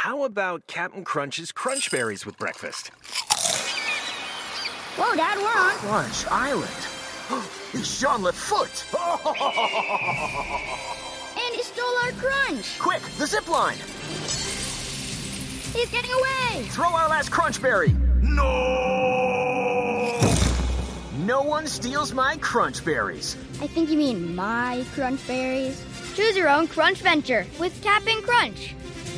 How about Captain Crunch's Crunch Berries with breakfast? Whoa, Dad, we're on Crunch Island. It's Jean-Luc Foot. And he stole our crunch. Quick, the zip line. He's getting away. Throw our last Crunch Berry. No! No one steals my Crunch Berries. I think you mean my crunch berries. Choose your own crunch venture with Cap'n Crunch.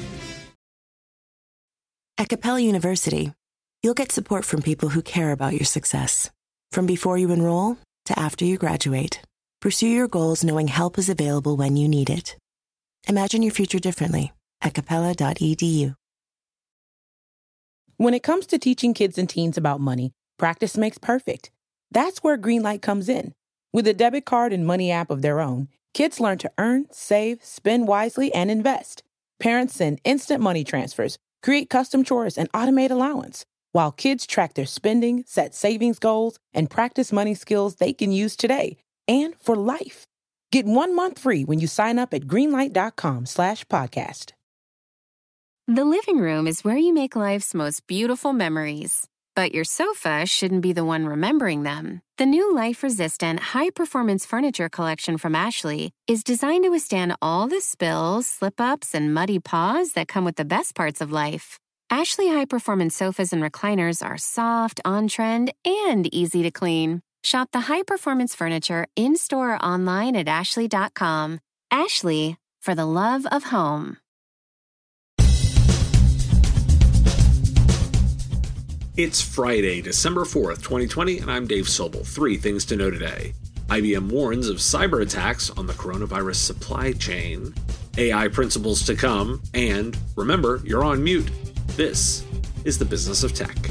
At Capella University, you'll get support from people who care about your success. From before you enroll to after you graduate, pursue your goals knowing help is available when you need it. Imagine your future differently at capella.edu. When it comes to teaching kids and teens about money, practice makes perfect. That's where Greenlight comes in. With a debit card and money app of their own, kids learn to earn, save, spend wisely, and invest. Parents send instant money transfers, create custom chores, and automate allowance, while kids track their spending, set savings goals, and practice money skills they can use today and for life. Get 1 month free when you sign up at greenlight.com/podcast. The living room is where you make life's most beautiful memories. But your sofa shouldn't be the one remembering them. The new life-resistant, high-performance furniture collection from Ashley is designed to withstand all the spills, slip-ups, and muddy paws that come with the best parts of life. Ashley high-performance sofas and recliners are soft, on-trend, and easy to clean. Shop the high-performance furniture in-store or online at ashley.com. Ashley, for the love of home. It's Friday, December 4th, 2020, and I'm Dave Sobel. 3 things to know today. IBM warns of cyber attacks on the coronavirus supply chain, AI principles to come, and remember, you're on mute. This is the Business of Tech.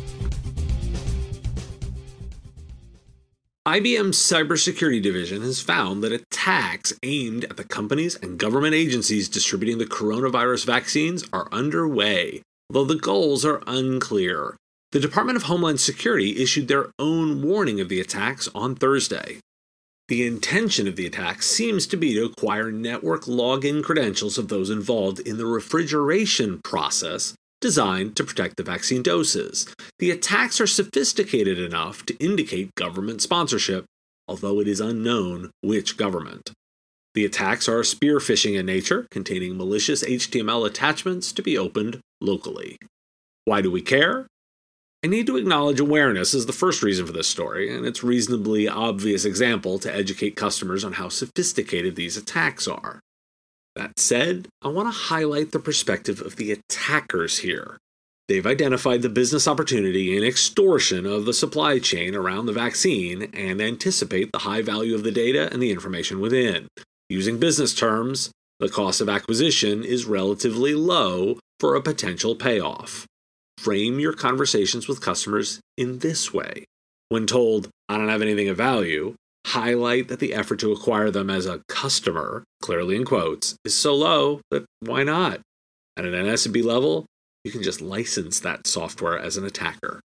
IBM's cybersecurity division has found that attacks aimed at the companies and government agencies distributing the coronavirus vaccines are underway, though the goals are unclear. The Department of Homeland Security issued their own warning of the attacks on Thursday. The intention of the attack seems to be to acquire network login credentials of those involved in the refrigeration process designed to protect the vaccine doses. The attacks are sophisticated enough to indicate government sponsorship, although it is unknown which government. The attacks are spear phishing in nature, containing malicious HTML attachments to be opened locally. Why do we care? I need to acknowledge awareness is the first reason for this story, and it's a reasonably obvious example to educate customers on how sophisticated these attacks are. That said, I want to highlight the perspective of the attackers here. They've identified the business opportunity in extortion of the supply chain around the vaccine and anticipate the high value of the data and the information within. Using business terms, the cost of acquisition is relatively low for a potential payoff. Frame your conversations with customers in this way. When told, I don't have anything of value, highlight that the effort to acquire them as a customer, clearly in quotes, is so low that why not? At an SMB level, you can just license that software as an attacker.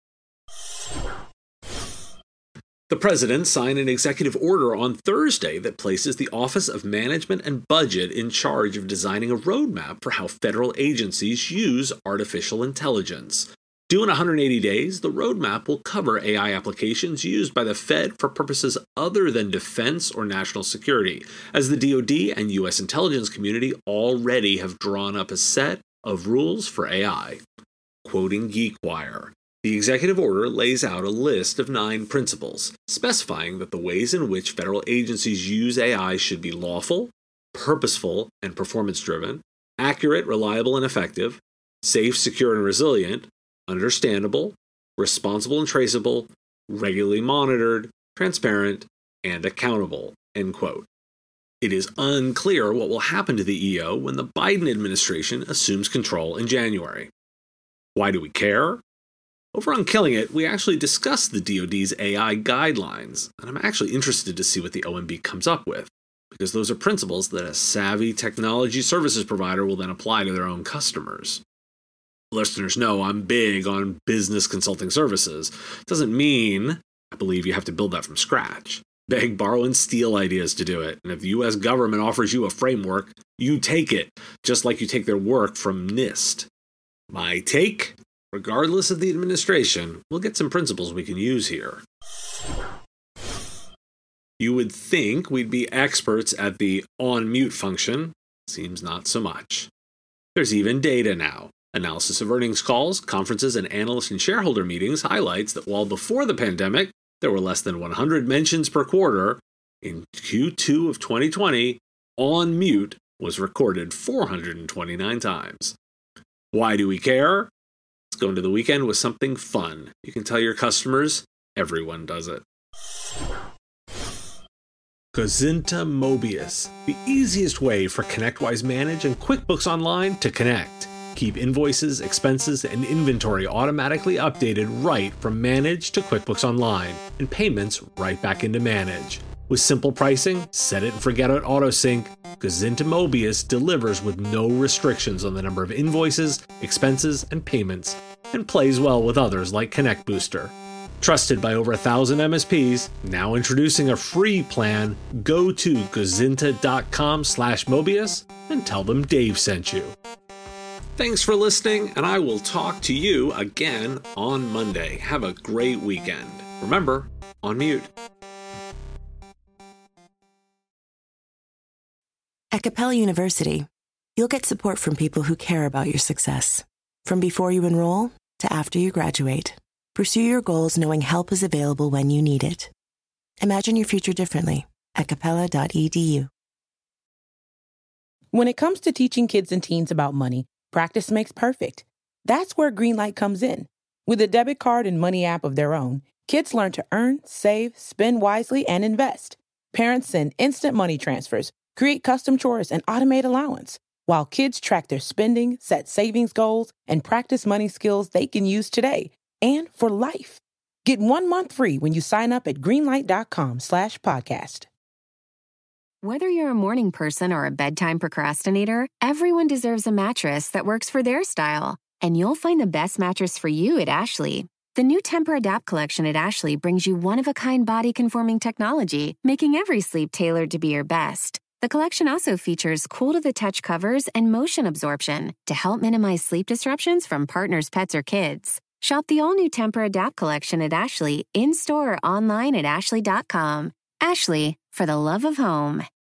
The president signed an executive order on Thursday that places the Office of Management and Budget in charge of designing a roadmap for how federal agencies use artificial intelligence. Due in 180 days, the roadmap will cover AI applications used by the Fed for purposes other than defense or national security, as the DoD and U.S. intelligence community already have drawn up a set of rules for AI. Quoting GeekWire, the executive order lays out a list of 9 principles, specifying that the ways in which federal agencies use AI should be lawful, purposeful, and performance-driven, accurate, reliable, and effective, safe, secure, and resilient, understandable, responsible and traceable, regularly monitored, transparent, and accountable. End quote. It is unclear what will happen to the EO when the Biden administration assumes control in January. Why do we care? Over on Killing It, we actually discussed the DoD's AI guidelines, and I'm actually interested to see what the OMB comes up with, because those are principles that a savvy technology services provider will then apply to their own customers. Listeners know I'm big on business consulting services. Doesn't mean I believe you have to build that from scratch. Beg, borrow, and steal ideas to do it. And if the U.S. government offers you a framework, you take it, just like you take their work from NIST. My take? Regardless of the administration, we'll get some principles we can use here. You would think we'd be experts at the on-mute function. Seems not so much. There's even data now. Analysis of earnings calls, conferences, and analyst and shareholder meetings highlights that while before the pandemic there were less than 100 mentions per quarter, in Q2 of 2020, on-mute was recorded 429 times. Why do we care? Let's go into the weekend with something fun. You can tell your customers everyone does it. Gazinta Mobius, the easiest way for ConnectWise Manage and QuickBooks Online to connect. Keep invoices, expenses, and inventory automatically updated right from Manage to QuickBooks Online, and payments right back into Manage. With simple pricing, set it and forget it auto-sync, Gazinta Mobius delivers with no restrictions on the number of invoices, expenses, and payments, and plays well with others like Connect Booster. Trusted by over 1,000 MSPs, now introducing a free plan, go to gazinta.com/Mobius and tell them Dave sent you. Thanks for listening, and I will talk to you again on Monday. Have a great weekend. Remember, on mute. At Capella University, you'll get support from people who care about your success. From before you enroll to after you graduate, pursue your goals knowing help is available when you need it. Imagine your future differently at capella.edu. When it comes to teaching kids and teens about money, practice makes perfect. That's where Greenlight comes in. With a debit card and money app of their own, kids learn to earn, save, spend wisely, and invest. Parents send instant money transfers, create custom chores, and automate allowance, while kids track their spending, set savings goals, and practice money skills they can use today and for life. Get 1 month free when you sign up at greenlight.com/podcast. Whether you're a morning person or a bedtime procrastinator, everyone deserves a mattress that works for their style. And you'll find the best mattress for you at Ashley. The new Tempur-Adapt collection at Ashley brings you one-of-a-kind body-conforming technology, making every sleep tailored to be your best. The collection also features cool-to-the-touch covers and motion absorption to help minimize sleep disruptions from partners, pets, or kids. Shop the all-new Tempur-Adapt collection at Ashley, in-store or online at ashley.com. Ashley, for the love of home.